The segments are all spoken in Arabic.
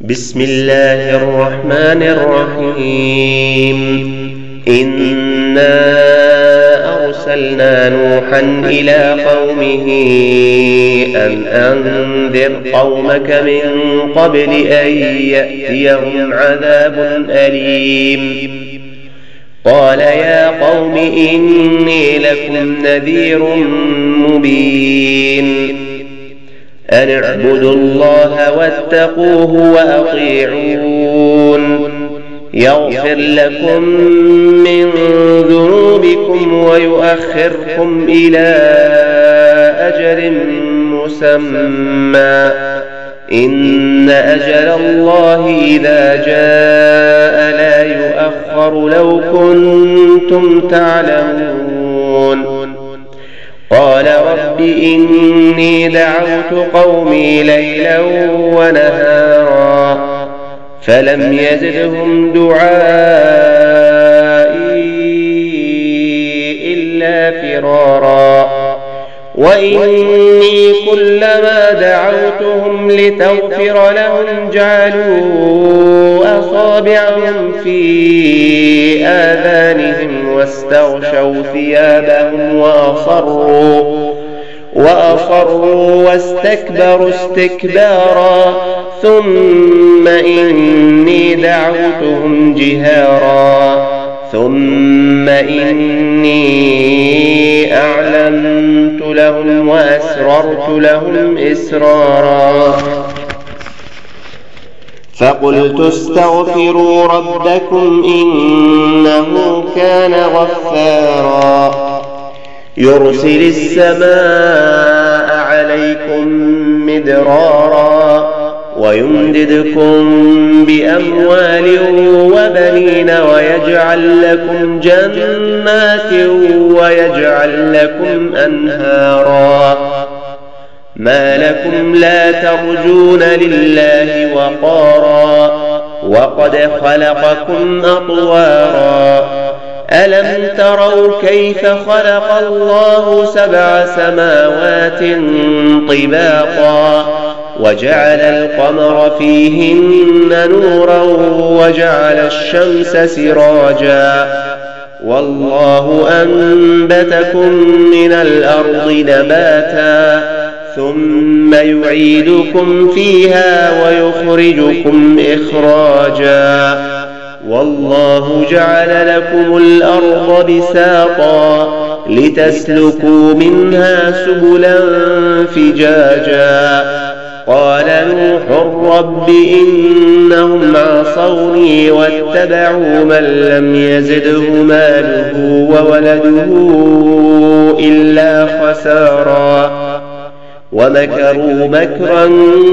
بسم الله الرحمن الرحيم. إنا أرسلنا نوحا إلى قومه أن أنذر قومك من قبل أن يأتيهم عذاب أليم. قال يا قوم إني لكم نذير مبين أن اعبدوا الله واتقوه وأطيعون يغفر لكم من ذنوبكم ويؤخركم إلى أجل مسمى إن أجل الله إذا جاء لا يؤخر لو كنتم تعلمون. قال رب إني دعوت قومي ليلا ونهارا فلم يزدهم دعائي إلا فرارا وإني كلما دعوتهم لتغفر لهم جعلوا أصابعهم في آذانهم واستغشوا ثيابهم وأصروا واستكبروا استكبارا ثم إني دعوتهم جهارا ثم إني أعلنت لهم وأسررت لهم إسرارا فقلت استغفروا ربكم إنه كان غفارا يرسل السماء عليكم مدرارا ويمددكم بأموال وبنين ويجعل لكم جنات ويجعل لكم أنهارا ما لكم لا ترجون لله وقارا وقد خلقكم أطوارا ألم تروا كيف خلق الله 7 سماوات طباقا وجعل القمر فيهن نورا وجعل الشمس سراجا والله أنبتكم من الأرض نباتا ثم يعيدكم فيها ويخرجكم إخراجا والله جعل لكم الأرض بساطا لتسلكوا منها سبلا فجاجا قال نوح رب إنهم عصوني واتبعوا من لم يزده ماله وولده إلا خسارا ومكروا مكرا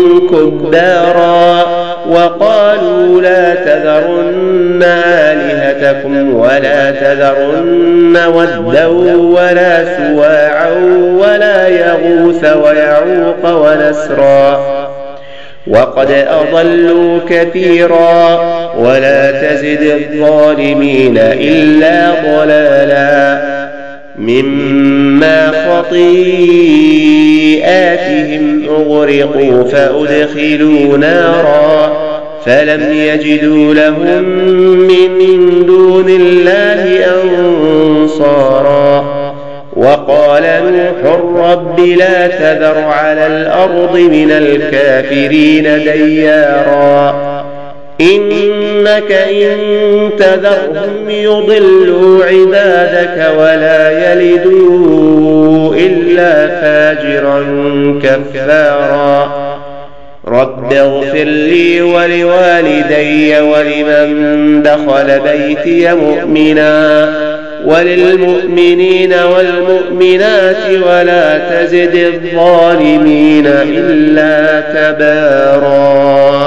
كبارا وقالوا لا تذرن آلهتكم ولا تذرن ودا ولا سواعا ولا يغوث ويعوق ونسرا وقد أضلوا كثيرا ولا تزد الظالمين إلا ضلالا مما خطيئاتهم أغرقوا فأدخلوا نارا فلم يجدوا لهم من دون الله أنصارا وقال نوح رب لا تذر على الأرض من الكافرين ديارا إنك إن تذرهم يضلوا عبادك ولا يلدوا إلا فاجرا كفارا رب اغفر لي ولوالدي ولمن دخل بيتي مؤمنا وللمؤمنين والمؤمنات ولا تزد الظالمين إلا تبارا.